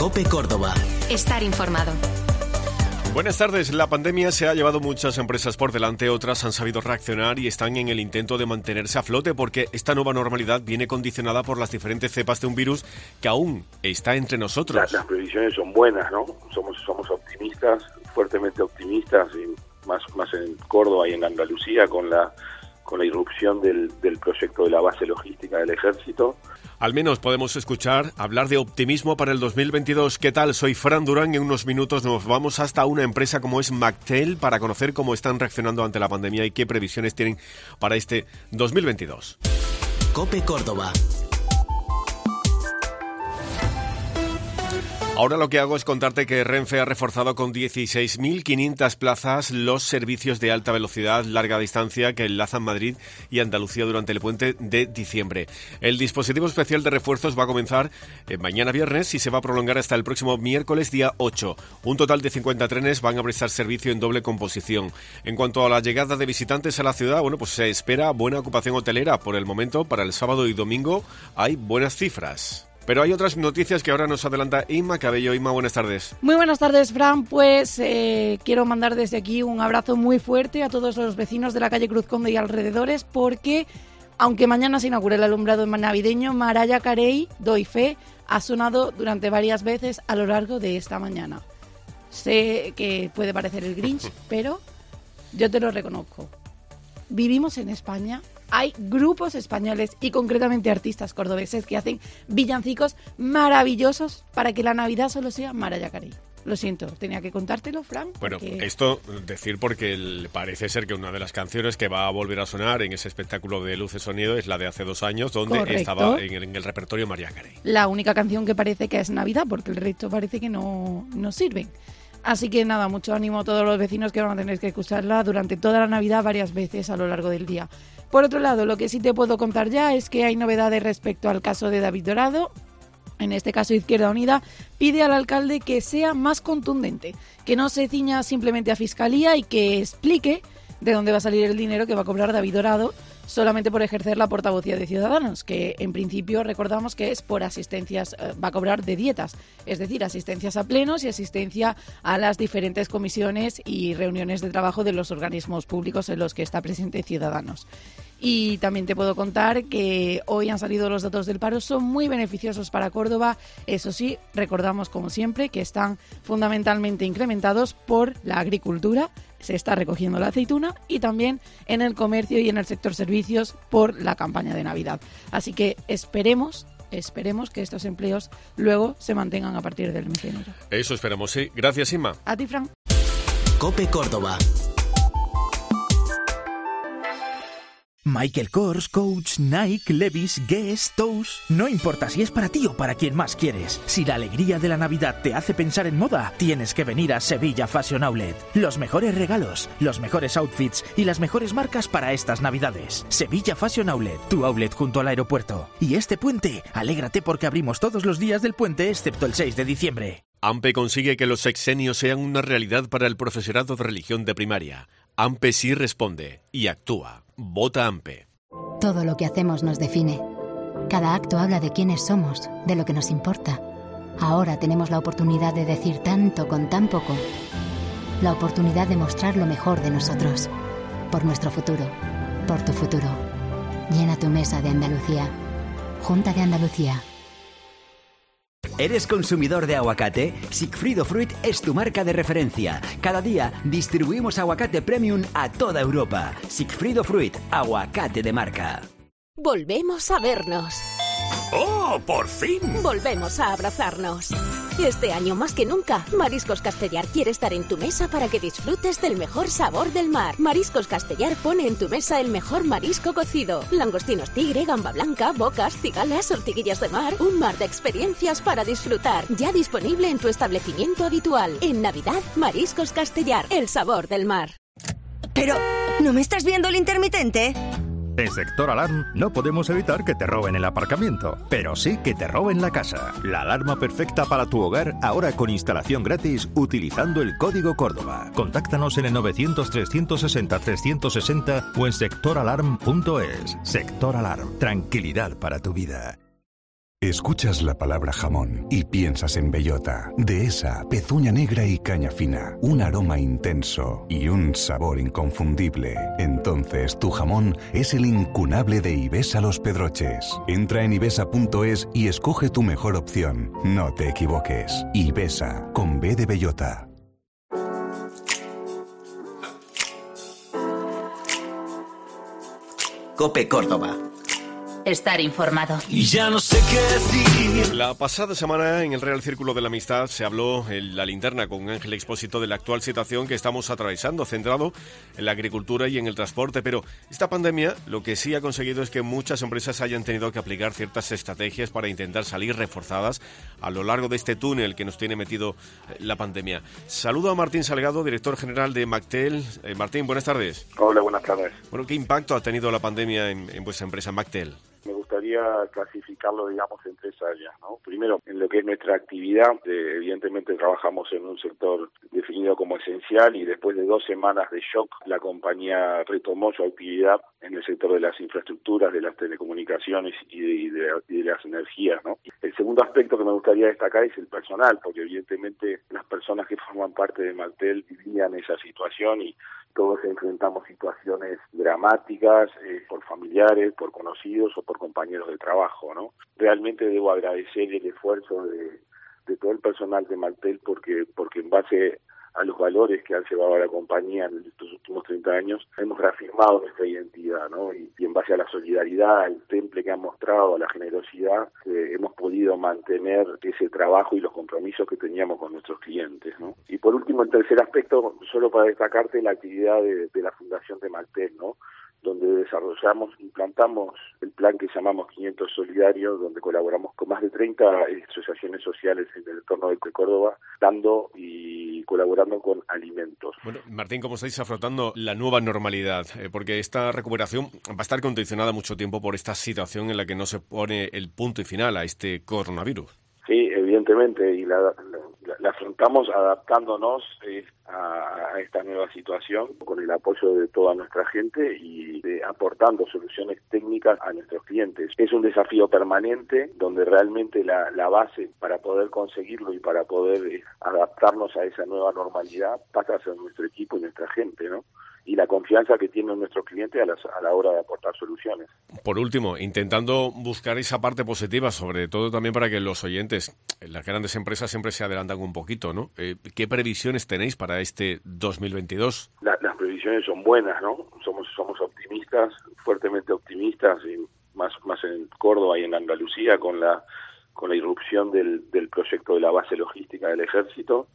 COPE Córdoba. Estar informado. Buenas tardes. La pandemia se ha llevado muchas empresas por delante, otras han sabido reaccionar y están en el intento de mantenerse a flote porque esta nueva normalidad viene condicionada por las diferentes cepas de un virus que aún está entre nosotros. Las previsiones son buenas, ¿no? Somos optimistas, fuertemente optimistas, y más en Córdoba y en Andalucía con la irrupción del proyecto de la base logística del Ejército. Al menos podemos escuchar hablar de optimismo para el 2022. ¿Qué tal? Soy Fran Durán. En unos minutos nos vamos hasta una empresa como es Mactel para conocer cómo están reaccionando ante la pandemia y qué previsiones tienen para este 2022. COPE Córdoba. Ahora lo que hago es contarte que Renfe ha reforzado con 16.500 plazas los servicios de alta velocidad, larga distancia que enlazan Madrid y Andalucía durante el puente de diciembre. El dispositivo especial de refuerzos va a comenzar mañana viernes y se va a prolongar hasta el próximo miércoles día 8. Un total de 50 trenes van a prestar servicio en doble composición. En cuanto a la llegada de visitantes a la ciudad, pues se espera buena ocupación hotelera. Por el momento, para el sábado y domingo hay buenas cifras. Pero hay otras noticias que ahora nos adelanta Inma Cabello. Inma, buenas tardes. Muy buenas tardes, Fran. Pues quiero mandar desde aquí un abrazo muy fuerte a todos los vecinos de la calle Cruz Conde y alrededores, porque aunque mañana se inaugure el alumbrado navideño, Mariah Carey, doy fe, ha sonado durante varias veces a lo largo de esta mañana. Sé que puede parecer el Grinch, pero yo te lo reconozco. Vivimos en España. Hay grupos españoles y concretamente artistas cordobeses que hacen villancicos maravillosos para que la Navidad solo sea Mariah Carey. Lo siento, tenía que contártelo, Fran. Bueno, esto decir porque parece ser que una de las canciones que va a volver a sonar en ese espectáculo de luz y sonido es la de hace 2 años, donde Correcto. Estaba en el repertorio Mariah Carey. La única canción que parece que es Navidad, porque el resto parece que no sirven. Así que nada, mucho ánimo a todos los vecinos que van a tener que escucharla durante toda la Navidad varias veces a lo largo del día. Por otro lado, lo que sí te puedo contar ya es que hay novedades respecto al caso de David Dorado. En este caso, Izquierda Unida pide al alcalde que sea más contundente, que no se ciña simplemente a Fiscalía y que explique de dónde va a salir el dinero que va a cobrar David Dorado solamente por ejercer la portavocía de Ciudadanos, que en principio recordamos que es por asistencias, va a cobrar de dietas, es decir, asistencias a plenos y asistencia a las diferentes comisiones y reuniones de trabajo de los organismos públicos en los que está presente Ciudadanos. Y también te puedo contar que hoy han salido los datos del paro, son muy beneficiosos para Córdoba. Eso sí, recordamos como siempre que están fundamentalmente incrementados por la agricultura, se está recogiendo la aceituna, y también en el comercio y en el sector servicios por la campaña de Navidad. Así que esperemos que estos empleos luego se mantengan a partir del mes de enero. Eso esperamos, sí. Gracias, Inma. A ti, Fran. COPE Córdoba. Michael Kors, Coach, Nike, Levi's, Guess, Toast... No importa si es para ti o para quien más quieres. Si la alegría de la Navidad te hace pensar en moda, tienes que venir a Sevilla Fashion Outlet. Los mejores regalos, los mejores outfits y las mejores marcas para estas Navidades. Sevilla Fashion Outlet, tu outlet junto al aeropuerto. Y este puente, alégrate porque abrimos todos los días del puente excepto el 6 de diciembre. AMPE consigue que los sexenios sean una realidad para el profesorado de religión de primaria. AMPE sí responde y actúa. Vota AMPE. Todo lo que hacemos nos define. Cada acto habla de quiénes somos, de lo que nos importa. Ahora tenemos la oportunidad de decir tanto con tan poco. La oportunidad de mostrar lo mejor de nosotros. Por nuestro futuro. Por tu futuro. Llena tu mesa de Andalucía. Junta de Andalucía. ¿Eres consumidor de aguacate? Sigfrido Fruit es tu marca de referencia. Cada día distribuimos aguacate premium a toda Europa. Sigfrido Fruit, aguacate de marca. Volvemos a vernos. ¡Oh, por fin! Volvemos a abrazarnos. Este año más que nunca, Mariscos Castellar quiere estar en tu mesa para que disfrutes del mejor sabor del mar. Mariscos Castellar pone en tu mesa el mejor marisco cocido. Langostinos tigre, gamba blanca, bocas, cigalas, ortiguillas de mar. Un mar de experiencias para disfrutar. Ya disponible en tu establecimiento habitual. En Navidad, Mariscos Castellar, el sabor del mar. Pero, ¿no me estás viendo el intermitente? En Sector Alarm no podemos evitar que te roben el aparcamiento, pero sí que te roben la casa. La alarma perfecta para tu hogar, ahora con instalación gratis utilizando el código Córdoba. Contáctanos en el 900-360-360 o en sectoralarm.es. Sector Alarm, tranquilidad para tu vida. Escuchas la palabra jamón y piensas en bellota, dehesa, pezuña negra y caña fina, un aroma intenso y un sabor inconfundible. Entonces tu jamón es el incunable de Ibesa Los Pedroches. Entra en ibesa.es y escoge tu mejor opción. No te equivoques. Ibesa, con B de bellota. COPE Córdoba. Estar informado. Y ya no sé qué decir. La pasada semana en el Real Círculo de la Amistad se habló en La Linterna con Ángel Expósito de la actual situación que estamos atravesando, centrado en la agricultura y en el transporte, pero esta pandemia lo que sí ha conseguido es que muchas empresas hayan tenido que aplicar ciertas estrategias para intentar salir reforzadas a lo largo de este túnel que nos tiene metido la pandemia. Saludo a Martín Salgado, director general de Mactel. Martín, buenas tardes. Hola, buenas tardes. Bueno, ¿qué impacto ha tenido la pandemia en vuestra empresa Mactel? Me gustaría clasificarlo, digamos, en 3 áreas, ¿no? Primero, en lo que es nuestra actividad, evidentemente trabajamos en un sector definido como esencial y después de 2 semanas de shock, la compañía retomó su actividad en el sector de las infraestructuras, de las telecomunicaciones y de las energías, ¿no? El segundo aspecto que me gustaría destacar es el personal, porque evidentemente las personas que forman parte de Mactel vivían esa situación y todos enfrentamos situaciones dramáticas por familiares, por conocidos o por compañeros de trabajo, ¿no? Realmente debo agradecer el esfuerzo de todo el personal de Mactel porque en base a los valores que han llevado a la compañía en estos últimos 30 años, hemos reafirmado nuestra identidad, ¿no? Y en base a la solidaridad, al temple que han mostrado, a la generosidad, hemos podido mantener ese trabajo y los compromisos que teníamos con nuestros clientes, ¿no? Y por último, el tercer aspecto, solo para destacarte, la actividad de la Fundación de Mactel, ¿no? Donde implantamos el plan que llamamos 500 Solidarios, donde colaboramos con más de 30 asociaciones sociales en el entorno de Córdoba, dando y colaborando con alimentos. Bueno, Martín, ¿cómo estáis afrontando la nueva normalidad? Porque esta recuperación va a estar condicionada mucho tiempo por esta situación en la que no se pone el punto y final a este coronavirus. Sí, evidentemente, y la afrontamos adaptándonos a esta nueva situación con el apoyo de toda nuestra gente y aportando soluciones técnicas a nuestros clientes. Es un desafío permanente donde realmente la base para poder conseguirlo y para poder adaptarnos a esa nueva normalidad pasa a ser nuestro equipo y nuestra gente, ¿no? Y la confianza que tienen nuestros clientes a la hora de aportar soluciones. Por último, intentando buscar esa parte positiva, sobre todo también para que los oyentes, las grandes empresas siempre se adelantan un poquito, ¿no? ¿Qué previsiones tenéis para este 2022? Las previsiones son buenas, ¿no? Somos optimistas, fuertemente optimistas, y más en Córdoba y en Andalucía con la irrupción del proyecto de la base logística del Ejército.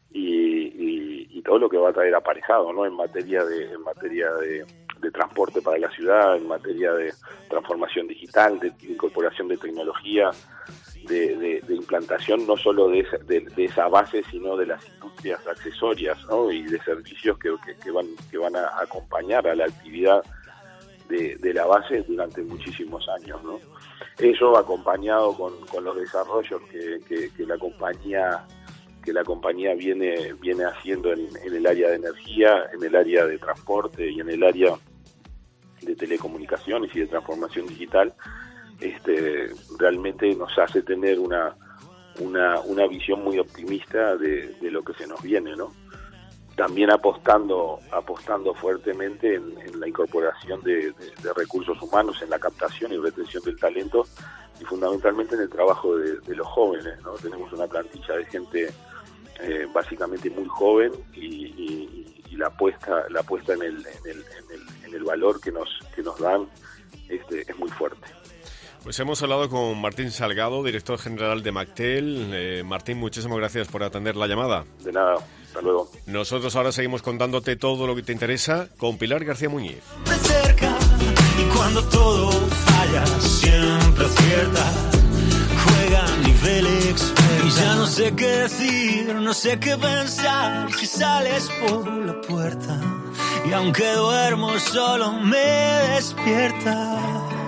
Y todo lo que va a traer aparejado, ¿no? En materia de transporte para la ciudad, en materia de transformación digital, de incorporación de tecnología, de implantación no solo de esa base, sino de las industrias accesorias, ¿no? Y de servicios que van a acompañar a la actividad de la base durante muchísimos años, ¿no? Eso acompañado con los desarrollos que la compañía viene haciendo en el área de energía, en el área de transporte y en el área de telecomunicaciones y de transformación digital, realmente nos hace tener una visión muy optimista de lo que se nos viene, ¿no? También apostando fuertemente en la incorporación de recursos humanos, en la captación y retención del talento y fundamentalmente en el trabajo de los jóvenes, ¿no? Tenemos una plantilla de gente básicamente muy joven y la apuesta en el valor que nos dan es muy fuerte. Pues hemos hablado con Martín Salgado, director general de Mactel. Martín, muchísimas gracias por atender la llamada. De nada, hasta luego. Nosotros ahora seguimos contándote todo lo que te interesa con Pilar García Muñiz. De cerca, y cuando todo falla, siempre acierta. Juega a nivel experta. Y ya no sé qué decir, no sé qué pensar si sales por la puerta. Y aunque duermo solo me despierta.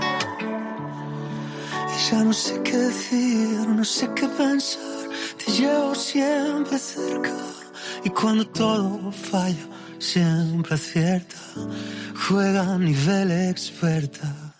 Y ya no sé qué decir, no sé qué pensar. Te llevo siempre cerca. Y cuando todo falla, siempre acierta. Juega a nivel experta.